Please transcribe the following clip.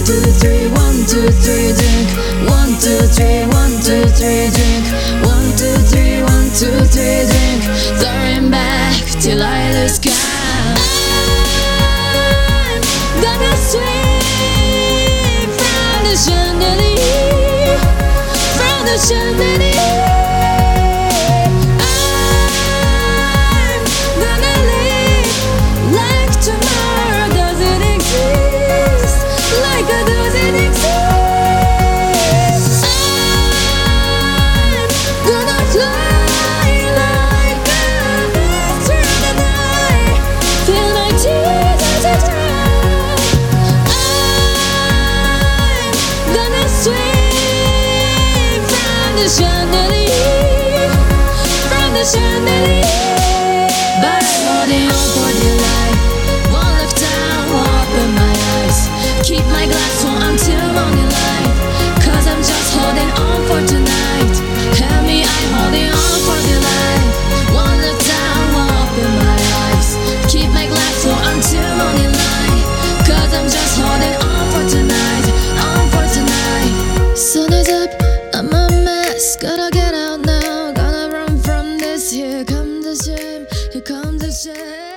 2, 3, 1, 2, 3, drink. 1, 2, 3, 1, 2, 3, drink. 1, 2, 3, 1, 2, 3, drink. Throwing back till I lose count. I'm gonna swing from the chandelier, from the chandelier. Chandelier, from the chandelier. But I'm holding on for dear life. Won't look down, won't open my eyes. Keep my glass full until morning light. 'Cause I'm just holding on for tonight. Help me, I'm holding on for dear life. Won't look down, won't open my eyes. Keep my glass full until morning light. 'Cause I'm just holding on for tonight, on for tonight. Sun is up, I'm a mess, gotta get out now, gotta run from this. Here comes the shame, here comes the shame.